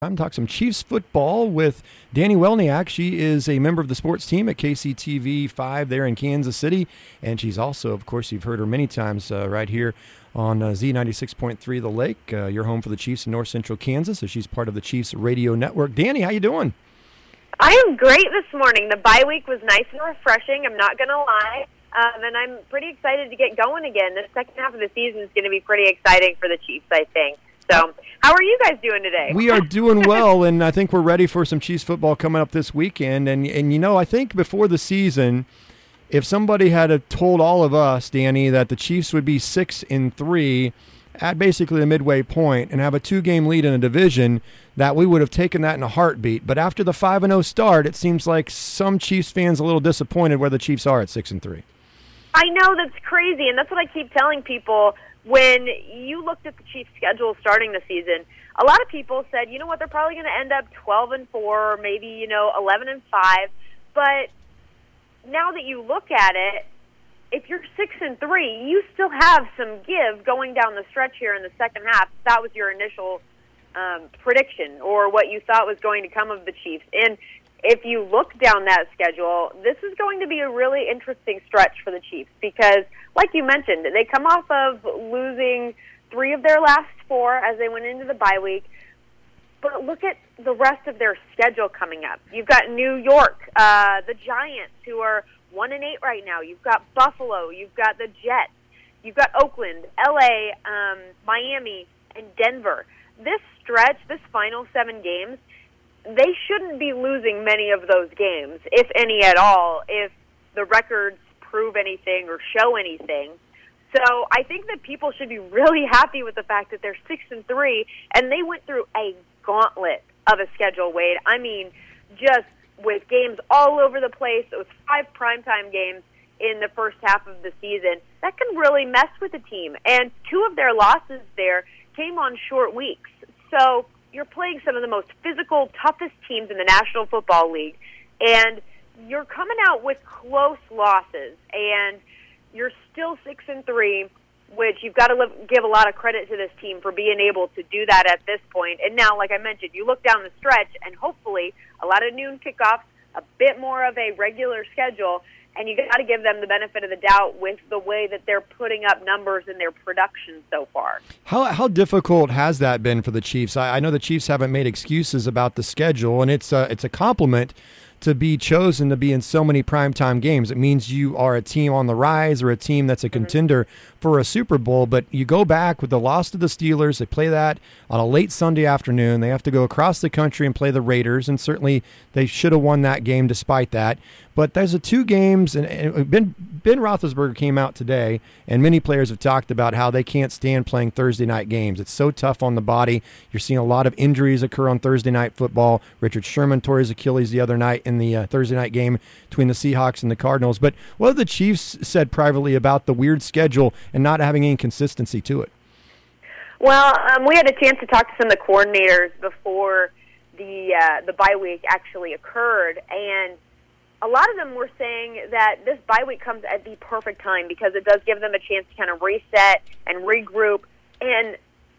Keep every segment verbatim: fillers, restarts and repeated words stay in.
Time to talk some Chiefs football with Dani Welniak. She is a member of the sports team at K C T V five there in Kansas City, and she's also, of course, you've heard her many times uh, right here on uh, Z ninety-six point three The Lake, uh, your home for the Chiefs in North Central Kansas. So she's part of the Chiefs radio network. Dani, how you doing? I am great this morning. The bye week was nice and refreshing, I'm not going to lie, um, and I'm pretty excited to get going again. The second half of the season is going to be pretty exciting for the Chiefs, I think. So, how are you guys doing today? We are doing well, and I think we're ready for some Chiefs football coming up this weekend. And, and you know, I think before the season, if somebody had told all of us, Dani, that the Chiefs would be six and three at basically the midway point and have a two-game lead in a division, that we would have taken that in a heartbeat. But after the five and oh start, it seems like some Chiefs fans are a little disappointed where the Chiefs are at six and three. I know, that's crazy, and that's what I keep telling people. When you looked at the Chiefs' schedule starting the season, a lot of people said, you know what, they're probably going to end up twelve and four, or maybe, you know, eleven and five. But now that you look at it, if you're six and three, you still have some give going down the stretch here in the second half. That was your initial um, prediction, or what you thought was going to come of the Chiefs. And if you look down that schedule, this is going to be a really interesting stretch for the Chiefs because, like you mentioned, they come off of losing three of their last four as they went into the bye week. But look at the rest of their schedule coming up. You've got New York, uh, the Giants, who are one and eight right now. You've got Buffalo. You've got the Jets. You've got Oakland, L A, um, Miami, and Denver. This stretch, this final seven games, they shouldn't be losing many of those games, if any at all, if the records prove anything or show anything. So I think that people should be really happy with the fact that they're six and three, and they went through a gauntlet of a schedule, Wade. I mean, just with games all over the place. It was five primetime games in the first half of the season. That can really mess with a team. And two of their losses there came on short weeks. So you're playing some of the most physical, toughest teams in the National Football League, and you're coming out with close losses, and you're still six and three, which you've got to live, give a lot of credit to this team for being able to do that at this point. And now, like I mentioned, you look down the stretch, and hopefully a lot of noon kickoffs, a bit more of a regular schedule, and you got to give them the benefit of the doubt with the way that they're putting up numbers in their production so far. How how difficult has that been for the Chiefs? I, I know the Chiefs haven't made excuses about the schedule, and it's a, it's a compliment to be chosen to be in so many primetime games. It means you are a team on the rise or a team that's a contender mm-hmm. for a Super Bowl. But you go back with the loss to the Steelers. They play that on a late Sunday afternoon. They have to go across the country and play the Raiders, and certainly they should have won that game despite that. But there's a two games, and Ben, Ben Roethlisberger came out today, and many players have talked about how they can't stand playing Thursday night games. It's so tough on the body. You're seeing a lot of injuries occur on Thursday night football. Richard Sherman tore his Achilles the other night in the uh, Thursday night game between the Seahawks and the Cardinals. But what have the Chiefs said privately about the weird schedule and not having any consistency to it? Well, um, we had a chance to talk to some of the coordinators before the uh, the bye week actually occurred, and a lot of them were saying that this bye week comes at the perfect time because it does give them a chance to kind of reset and regroup. And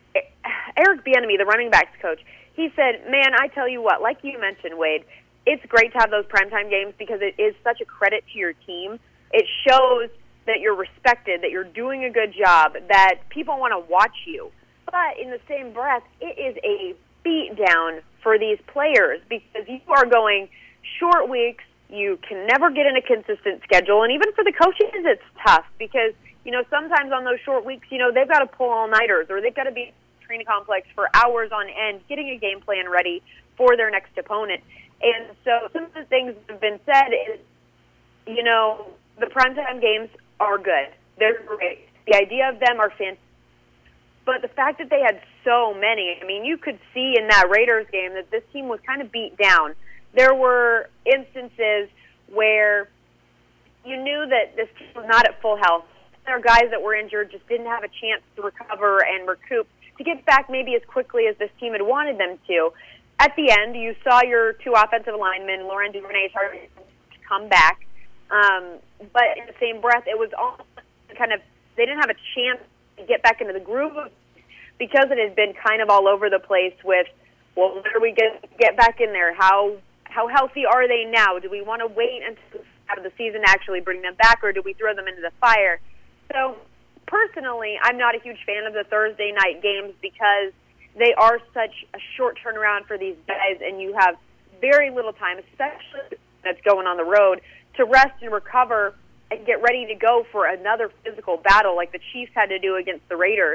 Eric Bieniemy, the running backs coach, he said, man, I tell you what, like you mentioned, Wade, it's great to have those primetime games because it is such a credit to your team. It shows that you're respected, that you're doing a good job, that people want to watch you. But in the same breath, it is a beat down for these players because you are going short weeks. You can never get in a consistent schedule, and even for the coaches, it's tough because, you know, sometimes on those short weeks, you know, they've got to pull all-nighters or they've got to be in the training complex for hours on end getting a game plan ready for their next opponent. And so some of the things that have been said is, you know, the primetime games are good. They're great. The idea of them are fantastic. But the fact that they had so many, I mean, you could see in that Raiders game that this team was kind of beat down. There were instances where you knew that this team was not at full health. There were guys that were injured, just didn't have a chance to recover and recoup, to get back maybe as quickly as this team had wanted them to. At the end, you saw your two offensive linemen, Laurent Duvernay, started to come back. Um, but in the same breath, it was all kind of, they didn't have a chance to get back into the groove of, because it had been kind of all over the place with well, when are we going to get back in there? How how healthy are they now? Do we want to wait until the of the season to actually bring them back, or do we throw them into the fire? So, personally, I'm not a huge fan of the Thursday night games because they are such a short turnaround for these guys, and you have very little time, especially that's going on the road, to rest and recover and get ready to go for another physical battle like the Chiefs had to do against the Raiders.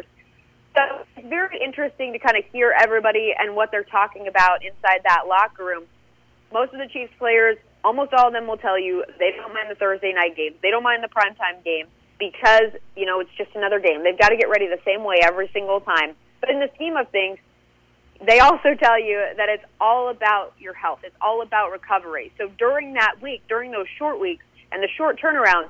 So it's very interesting to kind of hear everybody and what they're talking about inside that locker room. Most of the Chiefs players, almost all of them will tell you they don't mind the Thursday night games. They don't mind the primetime game because, you know, it's just another game. They've got to get ready the same way every single time. But in the scheme of things, they also tell you that it's all about your health. It's all about recovery. So during that week, during those short weeks and the short turnaround,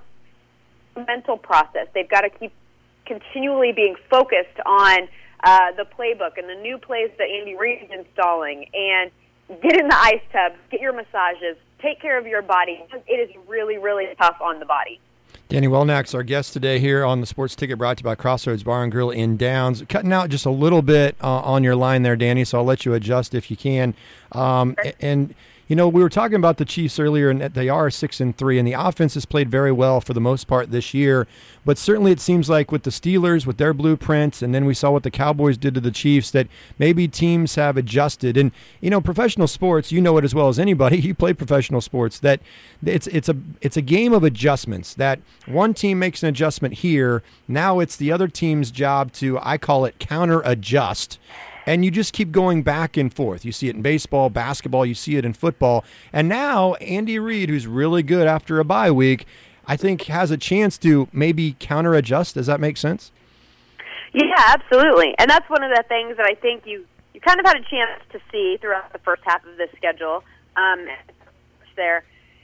mental process, they've got to keep continually being focused on uh, the playbook and the new plays that Andy Reid is installing, and get in the ice tub, get your massages, take care of your body. It is really, really tough on the body. Danny Welnack's our guest today here on the Sports Ticket, brought to you by Crossroads Bar and Grill in Downs. Cutting out just a little bit uh, on your line there, Danny, so I'll let you adjust if you can. Um, sure. And you know, we were talking about the Chiefs earlier, and they are six and three, and the offense has played very well for the most part this year. But certainly, it seems like with the Steelers, with their blueprints, and then we saw what the Cowboys did to the Chiefs, that maybe teams have adjusted. And you know, professional sports, you know it as well as anybody. You play professional sports. That it's it's a it's a game of adjustments. That one team makes an adjustment here, now it's the other team's job to, I call it, counter adjust. And you just keep going back and forth. You see it in baseball, basketball, you see it in football. And now Andy Reid, who's really good after a bye week, I think has a chance to maybe counter-adjust. Does that make sense? Yeah, absolutely. And that's one of the things that I think you, you kind of had a chance to see throughout the first half of this schedule. Um, there.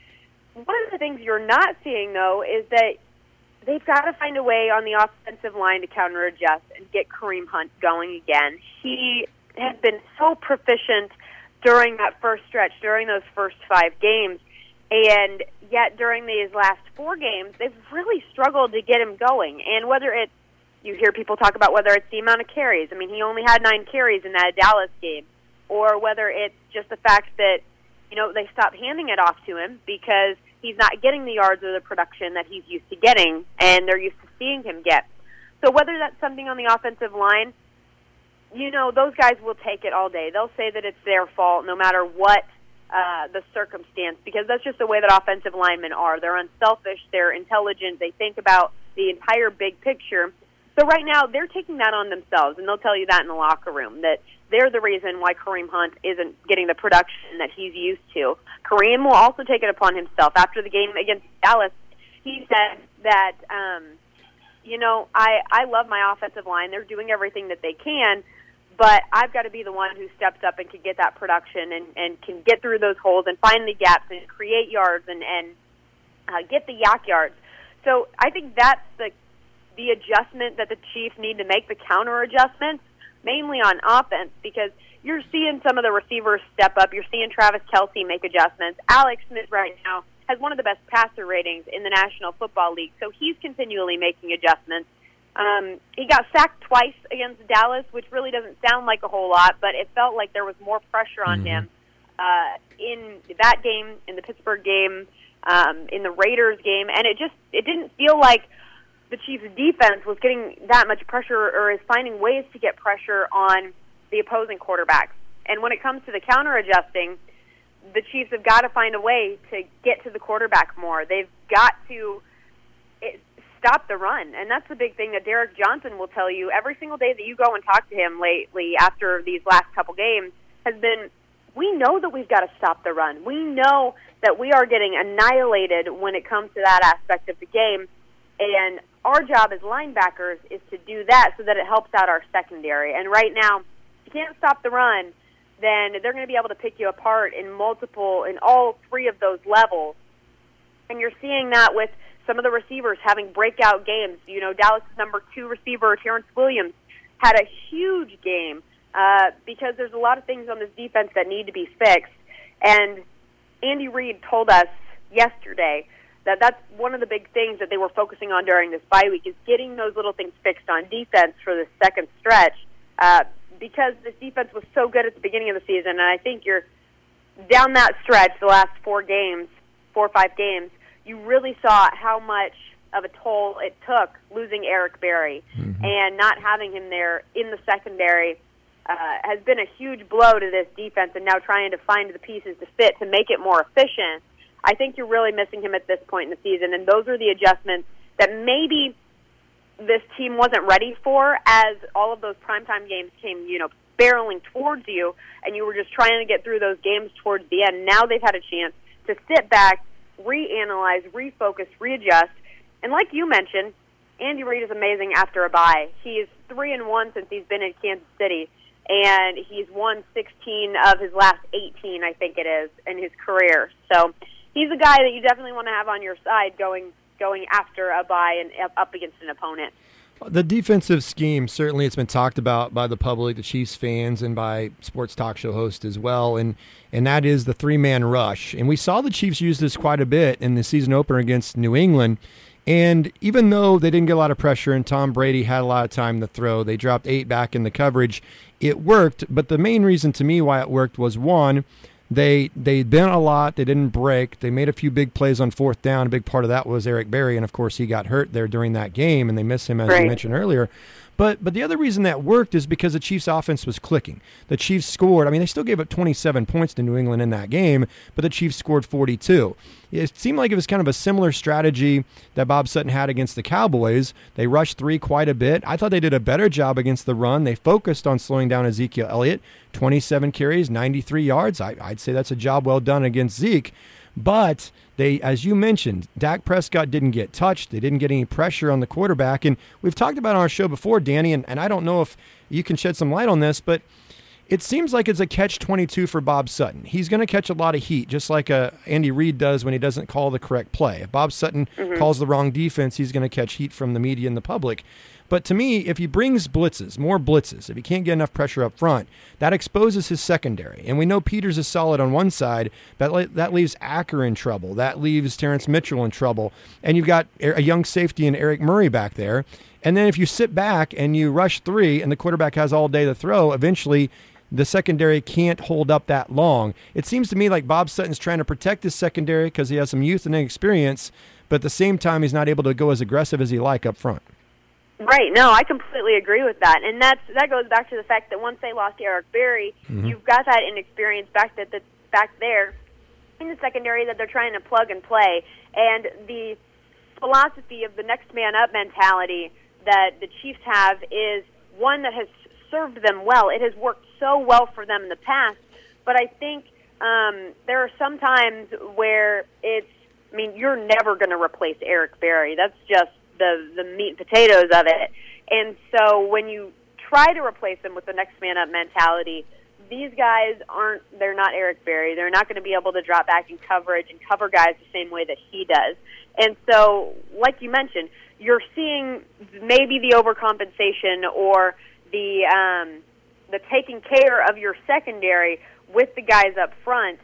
One of the things you're not seeing, though, is that they've got to find a way on the offensive line to counter-adjust and get Kareem Hunt going again. He has been so proficient during that first stretch, during those first five games, and yet during these last four games, they've really struggled to get him going. And whether it's, you hear people talk about whether it's the amount of carries. I mean, he only had nine carries in that Dallas game. Or whether it's just the fact that, you know, they stopped handing it off to him because he's not getting the yards or the production that he's used to getting, and they're used to seeing him get. So whether that's something on the offensive line, you know, those guys will take it all day. They'll say that it's their fault no matter what uh, the circumstance, because that's just the way that offensive linemen are. They're unselfish, they're intelligent, they think about the entire big picture. So right now, they're taking that on themselves, and they'll tell you that in the locker room, that they're the reason why Kareem Hunt isn't getting the production that he's used to. Kareem will also take it upon himself. After the game against Dallas, he said that, um, you know, I, I love my offensive line. They're doing everything that they can, but I've got to be the one who steps up and can get that production and, and can get through those holes and find the gaps and create yards and, and uh, get the yak yards. So I think that's the the adjustment that the Chiefs need to make, the counter adjustments, mainly on offense, because you're seeing some of the receivers step up. You're seeing Travis Kelce make adjustments. Alex Smith right now has one of the best passer ratings in the National Football League, so he's continually making adjustments. Um, he got sacked twice against Dallas, which really doesn't sound like a whole lot, but it felt like there was more pressure on mm-hmm. him uh, in that game, in the Pittsburgh game, um, in the Raiders game, and it just it didn't feel like the Chiefs' defense was getting that much pressure or is finding ways to get pressure on the opposing quarterback. And when it comes to the counter-adjusting, the Chiefs have got to find a way to get to the quarterback more. They've got to it, stop the run. And that's the big thing that Derek Johnson will tell you every single day that you go and talk to him lately after these last couple games has been, we know that we've got to stop the run. We know that we are getting annihilated when it comes to that aspect of the game. And our job as linebackers is to do that so that it helps out our secondary. And right now, if you can't stop the run, then they're going to be able to pick you apart in multiple, in all three of those levels. And you're seeing that with some of the receivers having breakout games. You know, Dallas' number two receiver, Terrence Williams, had a huge game uh, because there's a lot of things on this defense that need to be fixed. And Andy Reid told us yesterday that that's one of the big things that they were focusing on during this bye week is getting those little things fixed on defense for the second stretch. Uh, because this defense was so good at the beginning of the season, and I think you're down that stretch, the last four games, four or five games, you really saw how much of a toll it took losing Eric Berry, mm-hmm. and not having him there in the secondary uh, has been a huge blow to this defense, and now trying to find the pieces to fit to make it more efficient. I think you're really missing him at this point in the season, and those are the adjustments that maybe this team wasn't ready for as all of those primetime games came, you know, barreling towards you, and you were just trying to get through those games towards the end. Now they've had a chance to sit back, reanalyze, refocus, readjust. And like you mentioned, Andy Reid is amazing after a bye. He's three and one since he's been in Kansas City, and he's won sixteen of his last eighteen, I think it is, in his career. So he's a guy that you definitely want to have on your side going going after a bye and up against an opponent. The defensive scheme, certainly it's been talked about by the public, the Chiefs fans, and by sports talk show hosts as well, and and that is the three-man rush. And we saw the Chiefs use this quite a bit in the season opener against New England. And even though they didn't get a lot of pressure and Tom Brady had a lot of time to throw, they dropped eight back in the coverage, it worked. But the main reason to me why it worked was, one, They they bent a lot. They didn't break. They made a few big plays on fourth down. A big part of that was Eric Berry, and of course he got hurt there during that game, and they missed him as right. you mentioned earlier. But but the other reason that worked is because the Chiefs' offense was clicking. The Chiefs scored. I mean, they still gave up twenty-seven points to New England in that game, but the Chiefs scored forty-two. It seemed like it was kind of a similar strategy that Bob Sutton had against the Cowboys. They rushed three quite a bit. I thought they did a better job against the run. They focused on slowing down Ezekiel Elliott. twenty-seven carries, ninety-three yards. I, I'd say that's a job well done against Zeke. But they, as you mentioned, Dak Prescott didn't get touched. They didn't get any pressure on the quarterback. And we've talked about it on our show before, Danny, and, and I don't know if you can shed some light on this, but it seems like it's a catch twenty-two for Bob Sutton. He's going to catch a lot of heat, just like uh, Andy Reid does when he doesn't call the correct play. If Bob Sutton mm-hmm. calls the wrong defense, he's going to catch heat from the media and the public. But to me, if he brings blitzes, more blitzes, if he can't get enough pressure up front, that exposes his secondary. And we know Peters is solid on one side, but that leaves Acker in trouble. That leaves Terrence Mitchell in trouble. And you've got a young safety in Eric Murray back there. And then if you sit back and you rush three and the quarterback has all day to throw, eventually the secondary can't hold up that long. It seems to me like Bob Sutton's trying to protect his secondary because he has some youth and experience, but at the same time he's not able to go as aggressive as he like up front. Right. No, I completely agree with that, and that's that goes back to the fact that once they lost Eric Berry, mm-hmm. you've got that inexperience back that that's back there in the secondary that they're trying to plug and play, and the philosophy of the next man up mentality that the Chiefs have is one that has served them well. It has worked so well for them in the past, but I think um, there are some times where it's. I mean, you're never going to replace Eric Berry. That's just the the meat and potatoes of it. And so when you try to replace them with the next man up mentality, these guys aren't, they're not Eric Berry. They're not going to be able to drop back in coverage and cover guys the same way that he does. And so, like you mentioned, you're seeing maybe the overcompensation or the um, the taking care of your secondary with the guys up front,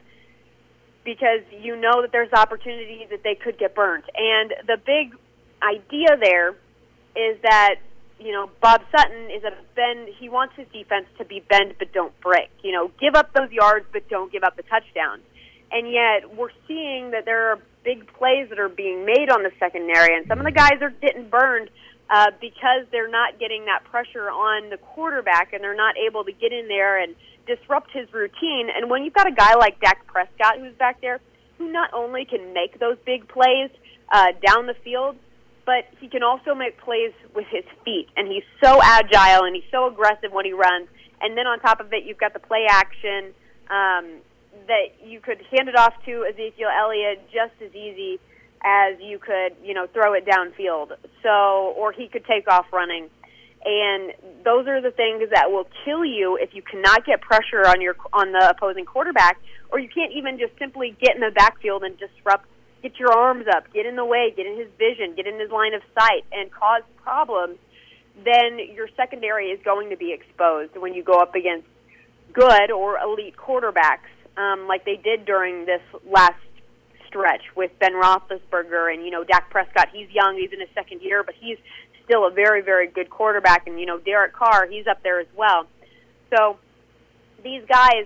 because you know that there's opportunities that they could get burnt. And the big idea there is that, you know, Bob Sutton is a bend. He wants his defense to be bend but don't break. You know, give up those yards but don't give up the touchdown. And yet we're seeing that there are big plays that are being made on the secondary, and some of the guys are getting burned uh, because they're not getting that pressure on the quarterback, and they're not able to get in there and disrupt his routine. And when you've got a guy like Dak Prescott who's back there, who not only can make those big plays uh, down the field, but he can also make plays with his feet. And he's so agile and he's so aggressive when he runs. And then on top of it, you've got the play action um, that you could hand it off to Ezekiel Elliott just as easy as you could, you know, throw it downfield. So, or he could take off running. And those are the things that will kill you if you cannot get pressure on your on the opposing quarterback, or you can't even just simply get in the backfield and disrupt, get your arms up, get in the way, get in his vision, get in his line of sight, and cause problems. Then your secondary is going to be exposed when you go up against good or elite quarterbacks, um, like they did during this last stretch with Ben Roethlisberger and, you know, Dak Prescott. He's young, he's in his second year, but he's still a very, very good quarterback. And, you know, Derek Carr, he's up there as well. So these guys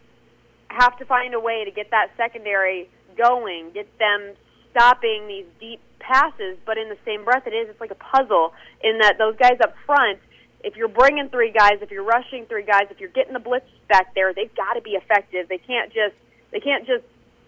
have to find a way to get that secondary going, get them stopping these deep passes, but in the same breath, it is, it's like a puzzle in that those guys up front, if you're bringing three guys, if you're rushing three guys, if you're getting the blitz back there, they've got to be effective. They can't just, they can't just,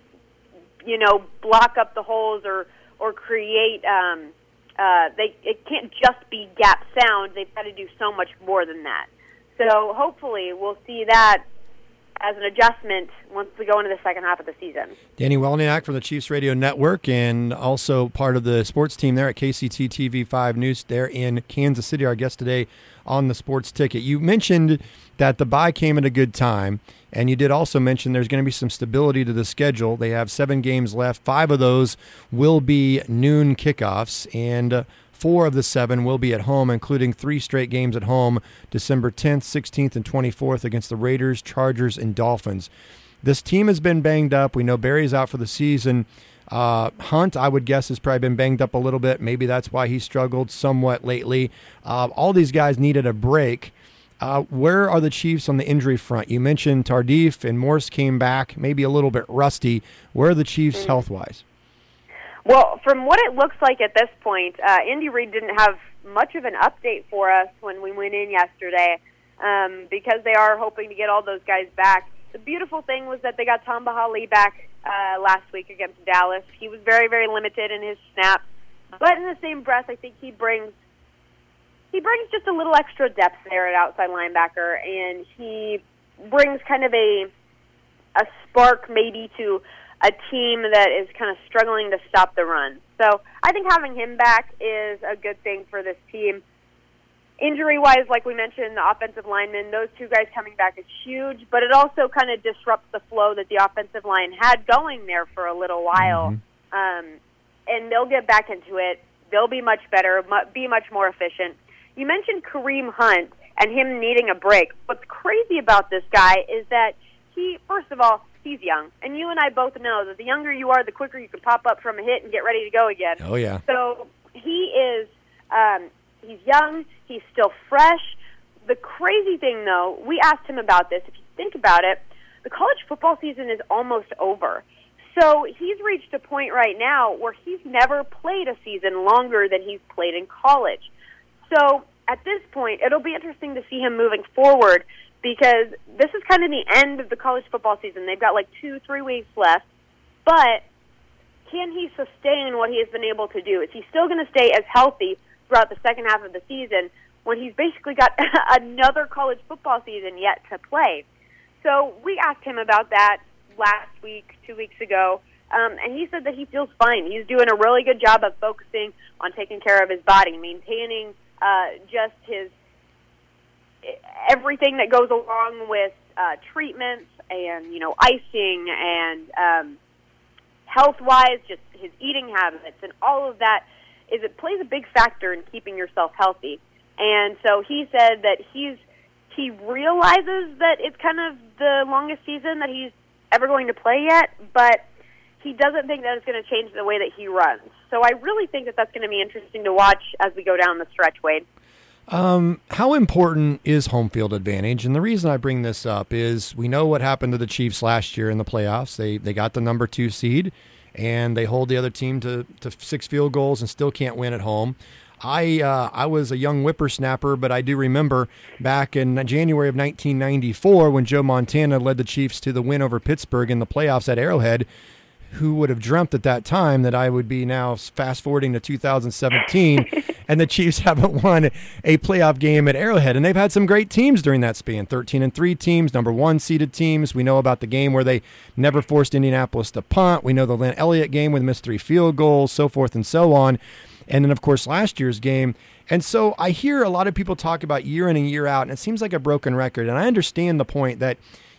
you know, block up the holes or, or create, um, uh, they, it can't just be gap sound. They've got to do so much more than that. So hopefully we'll see that as an adjustment once we go into the second half of the season. Danny Welniak from the Chiefs Radio Network and also part of the sports team there at K C T T V five News there in Kansas City, our guest today on the Sports Ticket. You mentioned that the bye came at a good time, and you did also mention there's going to be some stability to the schedule. They have seven games left. Five of those will be noon kickoffs, and uh, Four of the seven will be at home, including three straight games at home, December tenth, sixteenth, and twenty-fourth against the Raiders, Chargers, and Dolphins. This team has been banged up. We know Barry's out for the season. Uh, Hunt, I would guess, has probably been banged up a little bit. Maybe that's why he struggled somewhat lately. Uh, all these guys needed a break. Uh, where are the Chiefs on the injury front? You mentioned Tardif and Morse came back, maybe a little bit rusty. Where are the Chiefs mm-hmm. health-wise? Well, from what it looks like at this point, uh, Andy Reid didn't have much of an update for us when we went in yesterday um, because they are hoping to get all those guys back. The beautiful thing was that they got Tamba Hali back uh, last week against Dallas. He was very, very limited in his snaps, but in the same breath, I think he brings he brings just a little extra depth there at outside linebacker, and he brings kind of a a spark maybe to a team that is kind of struggling to stop the run. So I think having him back is a good thing for this team. Injury-wise, like we mentioned, the offensive linemen, those two guys coming back is huge, but it also kind of disrupts the flow that the offensive line had going there for a little while. Mm-hmm. Um, and they'll get back into it. They'll be much better, be much more efficient. You mentioned Kareem Hunt and him needing a break. What's crazy about this guy is that he, first of all, he's young. And you and I both know that the younger you are, the quicker you can pop up from a hit and get ready to go again. Oh, yeah. So he is, um, he's young. He's still fresh. The crazy thing, though, we asked him about this. If you think about it, the college football season is almost over. So he's reached a point right now where he's never played a season longer than he's played in college. So at this point, it'll be interesting to see him moving forward, because this is kind of the end of the college football season. They've got like two, three weeks left. But can he sustain what he has been able to do? Is he still going to stay as healthy throughout the second half of the season when he's basically got another college football season yet to play? So we asked him about that last week, two weeks ago, um, and he said that he feels fine. He's doing a really good job of focusing on taking care of his body, maintaining uh, just his everything that goes along with uh, treatments and, you know, icing and um, health-wise, just his eating habits and all of that, is it plays a big factor in keeping yourself healthy. And so he said that he's he realizes that it's kind of the longest season that he's ever going to play yet, but he doesn't think that it's going to change the way that he runs. So I really think that that's going to be interesting to watch as we go down the stretch, Wade. Um, how important is home field advantage? And the reason I bring this up is we know what happened to the Chiefs last year in the playoffs. They they got the number two seed, and they hold the other team to, to six field goals and still can't win at home. I uh, I was a young whippersnapper, but I do remember back in January of nineteen ninety-four when Joe Montana led the Chiefs to the win over Pittsburgh in the playoffs at Arrowhead. Who would have dreamt at that time that I would be now fast-forwarding to two thousand seventeen and the Chiefs haven't won a playoff game at Arrowhead. And they've had some great teams during that span, thirteen and three teams, number one seeded teams. We know about the game where they never forced Indianapolis to punt. We know the Lynn Elliott game with missed three field goals, so forth and so on. And then, of course, last year's game. And so I hear a lot of people talk about year in and year out, and it seems like a broken record. And I understand the point that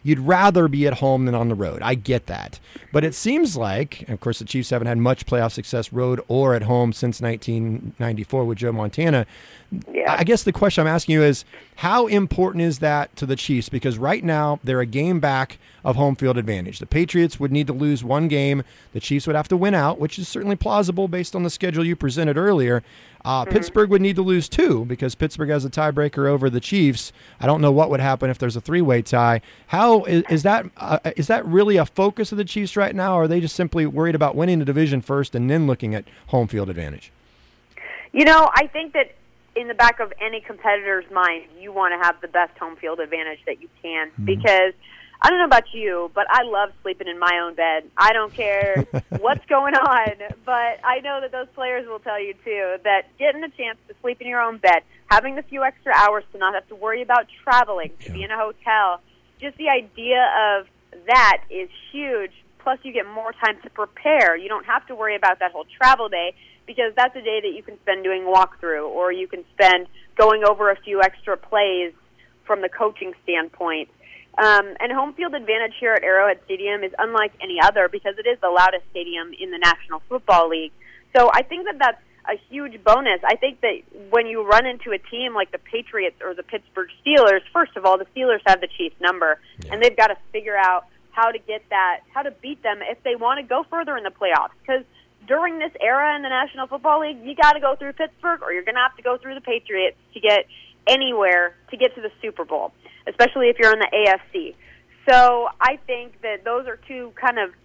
you'd rather be at home than on the road. I get that. But it seems like, and of course the Chiefs haven't had much playoff success road or at home since nineteen ninety-four with Joe Montana. Yeah. I guess the question I'm asking you is, how important is that to the Chiefs? Because right now they're a game back of home field advantage. The Patriots would need to lose one game. The Chiefs would have to win out, which is certainly plausible based on the schedule you presented earlier. Uh, mm-hmm. Pittsburgh would need to lose two because Pittsburgh has a tiebreaker over the Chiefs. I don't know what would happen if there's a three-way tie. How is, is that? Uh, is that really a focus of the Chiefs right now, or are they just simply worried about winning the division first and then looking at home field advantage? You know, I think that in the back of any competitor's mind, you want to have the best home field advantage that you can mm-hmm. because I don't know about you, but I love sleeping in my own bed. I don't care what's going on, but I know that those players will tell you, too, that getting a chance to sleep in your own bed, having the few extra hours to not have to worry about traveling, to yeah. be in a hotel, just the idea of that is huge. Plus, you get more time to prepare. You don't have to worry about that whole travel day because that's a day that you can spend doing walkthrough or you can spend going over a few extra plays from the coaching standpoint. Um, and home field advantage here at Arrowhead Stadium is unlike any other because it is the loudest stadium in the National Football League. So I think that that's a huge bonus. I think that when you run into a team like the Patriots or the Pittsburgh Steelers, first of all, the Steelers have the Chiefs number, yeah. and they've got to figure out how to get that, how to beat them if they want to go further in the playoffs. Because during this era in the National Football League, you got to go through Pittsburgh or you're going to have to go through the Patriots to get anywhere to get to the Super Bowl, especially if you're in the A F C. So I think that those are two kind of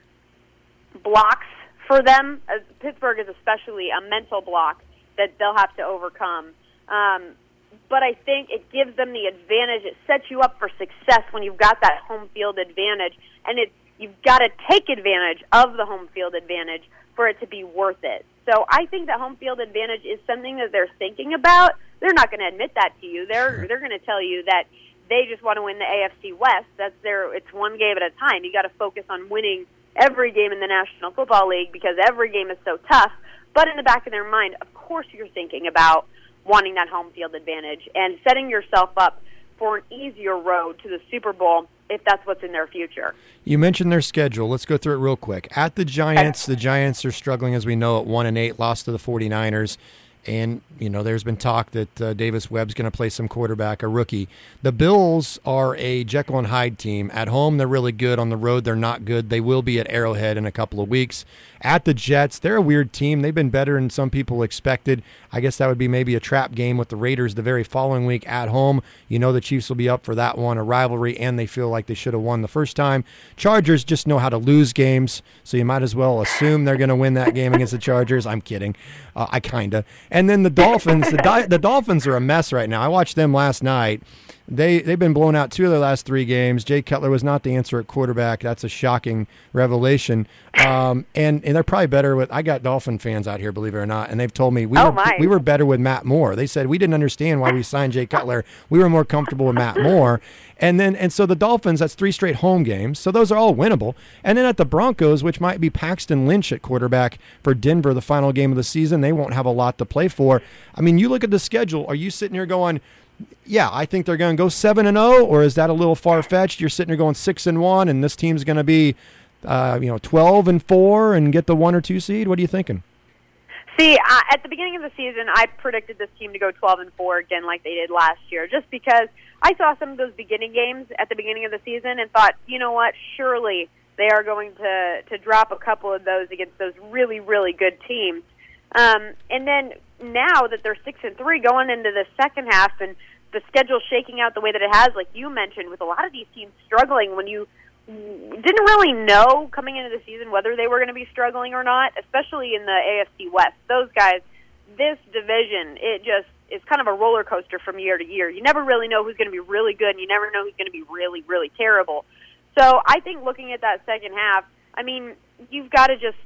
blocks for them. As Pittsburgh is especially a mental block that they'll have to overcome. Um, but I think it gives them the advantage. It sets you up for success when you've got that home field advantage, and it's, you've got to take advantage of the home field advantage for it to be worth it. So I think that home field advantage is something that they're thinking about. They're not going to admit that to you. They're sure. they're going to tell you that they just want to win the A F C West. That's their. It's one game at a time. You got to focus on winning every game in the National Football League because every game is so tough. But in the back of their mind, of course, you're thinking about wanting that home field advantage and setting yourself up for an easier road to the Super Bowl if that's what's in their future. You mentioned their schedule. Let's go through it real quick. At the Giants, the Giants are struggling, as we know, at one and eight, lost to the forty-niners. And, you know, there's been talk that uh, Davis Webb's going to play some quarterback, a rookie. The Bills are a Jekyll and Hyde team. At home, they're really good. On the road, they're not good. They will be at Arrowhead in a couple of weeks. At the Jets, they're a weird team. They've been better than some people expected. I guess that would be maybe a trap game with the Raiders the very following week at home. You know the Chiefs will be up for that one, a rivalry, and they feel like they should have won the first time. Chargers just know how to lose games, so you might as well assume they're going to win that game against the Chargers. I'm kidding. Uh, I kind of. And then the Dolphins, the, Di- the Dolphins are a mess right now. I watched them last night. They, they've been blown out two of their last three games. Jay Cutler was not the answer at quarterback. That's a shocking revelation. Um, and, and they're probably better with – I got Dolphin fans out here, believe it or not, and they've told me we, oh were, my. we were better with Matt Moore. They said we didn't understand why we signed Jay Cutler. We were more comfortable with Matt Moore. And then and so the Dolphins, that's three straight home games. So those are all winnable. And then at the Broncos, which might be Paxton Lynch at quarterback for Denver, the final game of the season, they won't have a lot to play for. I mean, you look at the schedule. Are you sitting here going – yeah, I think they're going to go seven and zero, or is that a little far fetched? You're sitting there going six and one, and this team's going to be, uh, you know, twelve and four and get the one or two seed. What are you thinking? See, uh, at the beginning of the season, I predicted this team to go twelve and four again, like they did last year, just because I saw some of those beginning games at the beginning of the season and thought, you know what, surely they are going to to drop a couple of those against those really, really good teams. Um, and then now that they're six and three going into the second half and the schedule shaking out the way that it has, like you mentioned, with a lot of these teams struggling when you didn't really know coming into the season whether they were going to be struggling or not, especially in the A F C West. Those guys, this division, it just is kind of a roller coaster from year to year. You never really know who's going to be really good, and you never know who's going to be really, really terrible. So I think looking at that second half, I mean, you've got to just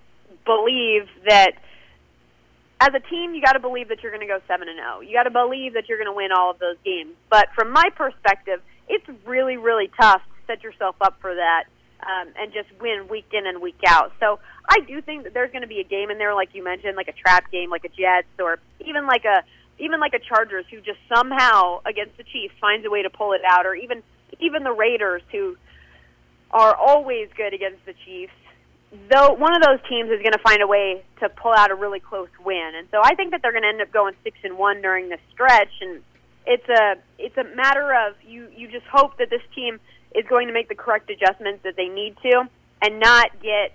believe that as a team, you got to believe that you're going to go seven and zero. You got to believe that you're going to win all of those games. But from my perspective, it's really, really tough to set yourself up for that um, and just win week in and week out. So I do think that there's going to be a game in there, like you mentioned, like a trap game, like a Jets, or even like a even like a Chargers, who just somehow against the Chiefs finds a way to pull it out, or even even the Raiders, who are always good against the Chiefs, though one of those teams is going to find a way to pull out a really close win. And so I think that they're going to end up going six and one during this stretch. And it's a it's a matter of you, you just hope that this team is going to make the correct adjustments that they need to and not get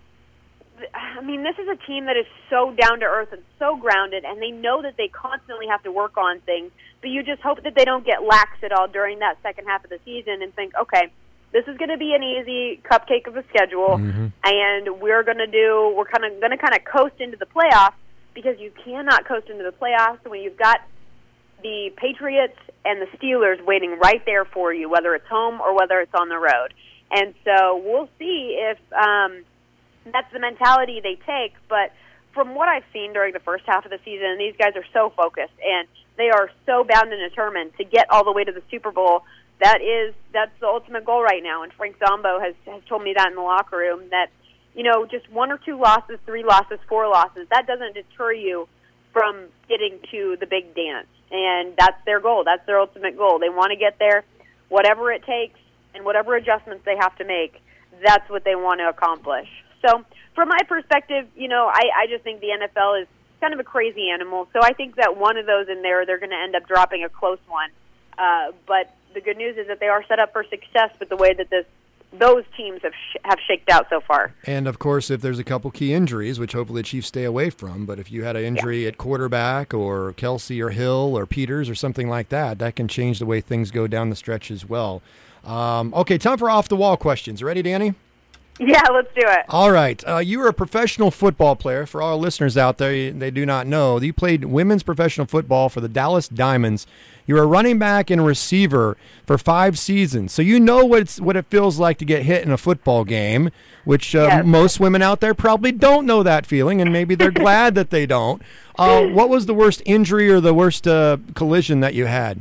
– I mean, this is a team that is so down to earth and so grounded, and they know that they constantly have to work on things, but you just hope that they don't get lax at all during that second half of the season and think, okay, this is going to be an easy cupcake of a schedule, mm-hmm. and we're going to do, we're kind of going to kind of coast into the playoffs, because you cannot coast into the playoffs when you've got the Patriots and the Steelers waiting right there for you, whether it's home or whether it's on the road. And so we'll see if um, that's the mentality they take. But from what I've seen during the first half of the season, these guys are so focused, and they are so bound and determined to get all the way to the Super Bowl. That is, that's the ultimate goal right now. And Frank Zombo has, has told me that in the locker room, that, you know, just one or two losses, three losses, four losses, that doesn't deter you from getting to the big dance. And that's their goal. That's their ultimate goal. They want to get there, whatever it takes, and whatever adjustments they have to make, that's what they want to accomplish. So from my perspective, you know, I, I just think the N F L is kind of a crazy animal. So I think that one of those in there, they're going to end up dropping a close one. Uh, but the good news is that they are set up for success with the way that this those teams have sh- have shaked out so far. And, of course, if there's a couple key injuries, which hopefully the Chiefs stay away from, but if you had an injury yeah. at quarterback or Kelsey or Hill or Peters or something like that, that can change the way things go down the stretch as well. Um, okay, time for off-the-wall questions. Ready, Danny? Yeah, let's do it. All right. Uh, you were a professional football player. For all listeners out there, they do not know, you played women's professional football for the Dallas Diamonds. You were a running back and receiver for five seasons. So you know what, it's, what it feels like to get hit in a football game, which uh, yes. most women out there probably don't know that feeling, and maybe they're glad that they don't. Uh, what was the worst injury or the worst uh, collision that you had?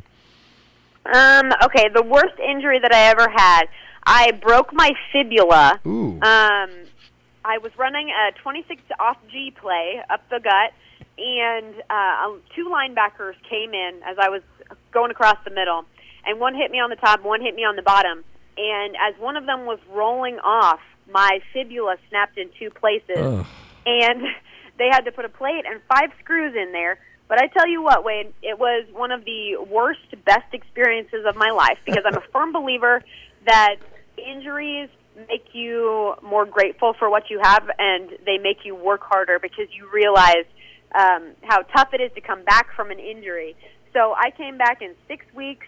Um. Okay, the worst injury that I ever had, I broke my fibula. Ooh. Um, I was running a twenty-six off G play up the gut, and uh, two linebackers came in as I was going across the middle, and one hit me on the top, one hit me on the bottom. And as one of them was rolling off, my fibula snapped in two places, Ugh. and they had to put a plate and five screws in there. But I tell you what, Wade, it was one of the worst, best experiences of my life, because I'm a firm believer that injuries make you more grateful for what you have, and they make you work harder because you realize um, how tough it is to come back from an injury. So I came back in six weeks.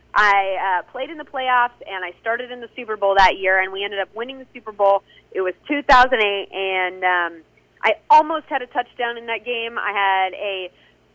I uh, played in the playoffs, and I started in the Super Bowl that year, and we ended up winning the Super Bowl. It was two thousand eight, and um, I almost had a touchdown in that game. I had a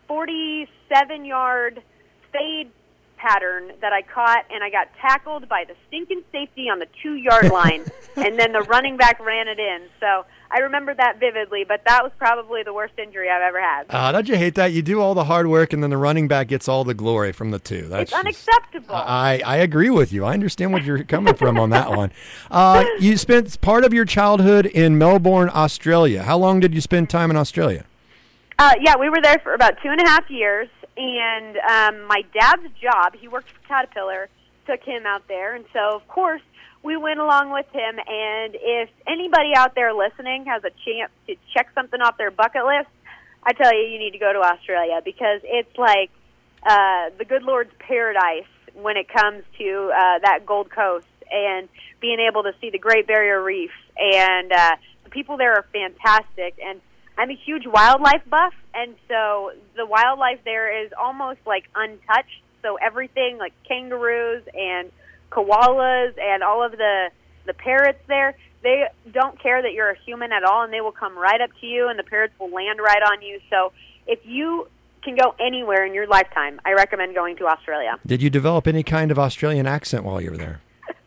forty-seven-yard fade pattern that I caught, and I got tackled by the stinking safety on the two-yard line, and then the running back ran it in. So I remember that vividly, but that was probably the worst injury I've ever had. Uh, don't you hate that? You do all the hard work, and then the running back gets all the glory from the two. That's it's just unacceptable. I, I agree with you. I understand what you're coming from on that one. Uh, you spent part of your childhood in Melbourne, Australia. How long did you spend time in Australia? Uh, yeah, we were there for about two and a half years, and um, my dad's job, he worked for Caterpillar, took him out there, and so, of course, we went along with him. And if anybody out there listening has a chance to check something off their bucket list, I tell you, you need to go to Australia, because it's like uh, the good Lord's paradise when it comes to uh, that Gold Coast, and being able to see the Great Barrier Reef, and uh, the people there are fantastic. And I'm a huge wildlife buff, and so the wildlife there is almost like untouched. So everything like kangaroos and koalas and all of the the parrots there, they don't care that you're a human at all, and they will come right up to you, and the parrots will land right on you. So if you can go anywhere in your lifetime, I recommend going to Australia. Did you develop any kind of Australian accent while you were there?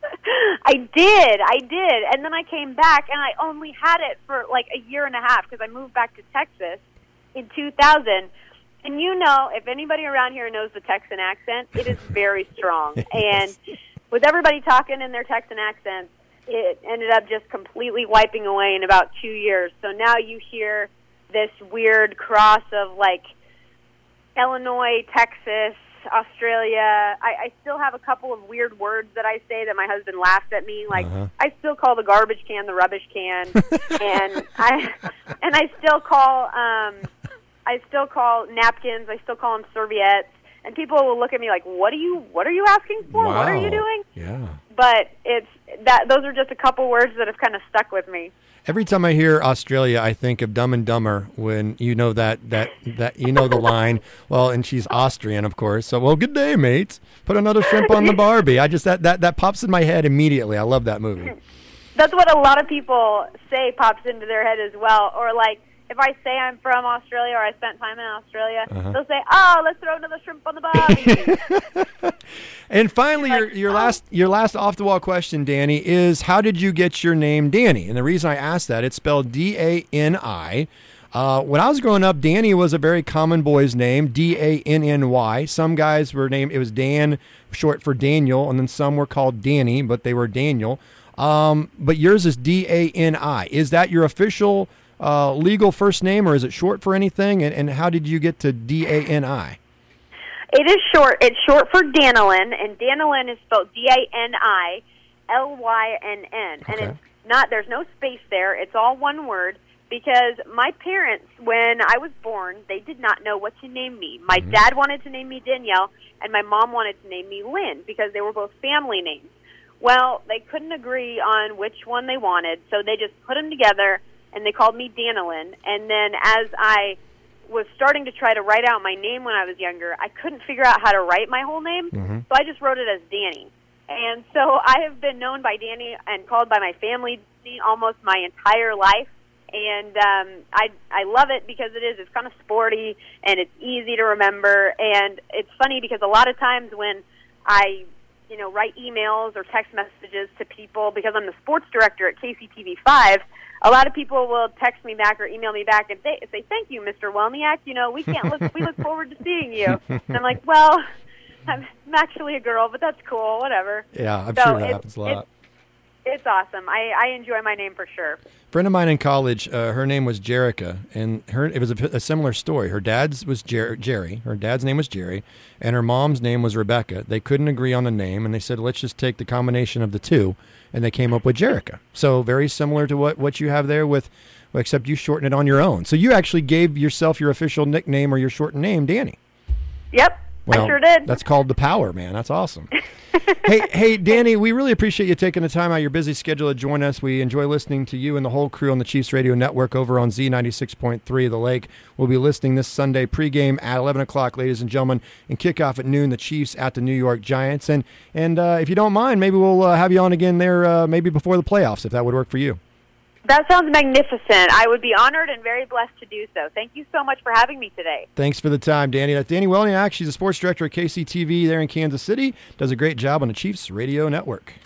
I did, I did, and then I came back, and I only had it for like a year and a half, because I moved back to Texas in two thousand, and you know, if anybody around here knows the Texan accent, it is very strong, and with everybody talking in their Texan accents, it ended up just completely wiping away in about two years, so now you hear this weird cross of like Illinois, Texas, Australia. I, I still have a couple of weird words that I say that my husband laughs at me. Like Uh-huh. I still call the garbage can the rubbish can, and I and I still call um, I still call napkins. I still call them serviettes. And people will look at me like, "What are you? What are you asking for? What are Wow. you doing?" Yeah. But it's that those are just a couple words that have kind of stuck with me. Every time I hear Australia, I think of Dumb and Dumber when you know that that that you know the line. Well, and she's Austrian, of course. So, well, good day, mates. Put another shrimp on the Barbie. I just that that that pops in my head immediately. I love that movie. That's what a lot of people say pops into their head as well. Or like if I say I'm from Australia or I spent time in Australia, Uh-huh. they'll say, "Oh, let's throw another shrimp on the Barbie." And finally, your Like, your oh. last your last off the wall question, Danny, is how did you get your name Danny? And the reason I asked that, it's spelled D A N I. Uh, when I was growing up, Danny was a very common boy's name, D A N N Y. Some guys were named, it was Dan, short for Daniel, and then some were called Danny, but they were Daniel. Um, but yours is D A N I. Is that your official uh, legal first name, or is it short for anything? And, and how did you get to D A N I? It is short. It's short for Danilyn, and Danilyn is spelled D A N I L Y N N. And Okay. it's not, there's no space there. It's all one word because my parents, when I was born, they did not know what to name me. My Mhm. dad wanted to name me Danielle, and my mom wanted to name me Lynn because they were both family names. Well, they couldn't agree on which one they wanted, so they just put them together, and they called me Danilyn. And then as I was starting to try to write out my name when I was younger, I couldn't figure out how to write my whole name, Mhm. so I just wrote it as Danny. And so I have been known by Danny and called by my family Danny almost my entire life. And um, I I love it because it is. It's kind of sporty, and it's easy to remember. And it's funny because a lot of times when I you know, write emails or text messages to people, because I'm the sports director at K C T V five, a lot of people will text me back or email me back and say, say thank you, Mister Welniak. You know, we can't look. We look forward to seeing you. And I'm like, well, I'm, I'm actually a girl, but that's cool. Whatever. Yeah, I'm So sure that it's- happens a lot. It's awesome. I, I enjoy my name for sure. Friend of mine in college, uh, her name was Jerica, and her it was a, a similar story. Her dad's was Jer- Jerry. Her dad's name was Jerry, and her mom's name was Rebecca. They couldn't agree on the name, and they said, let's just take the combination of the two, and they came up with Jerica. So very similar to what, what you have there with, except you shorten it on your own. So you actually gave yourself your official nickname or your shortened name, Danny. Yep, Well, I sure did. That's called the power, man. That's awesome. hey, hey, Danny, we really appreciate you taking the time out of your busy schedule to join us. We enjoy listening to you and the whole crew on the Chiefs Radio Network over on Z ninety-six point three The Lake. We'll be listening this Sunday pregame at eleven o'clock, ladies and gentlemen, and kickoff at noon, the Chiefs at the New York Giants. And and uh, if you don't mind, maybe we'll uh, have you on again there uh, maybe before the playoffs, if that would work for you. That sounds magnificent. I would be honored and very blessed to do so. Thank you so much for having me today. Thanks for the time, Danny. That's Danny Welniak. She's a sports director at K C T V there in Kansas City. Does a great job on the Chiefs Radio Network.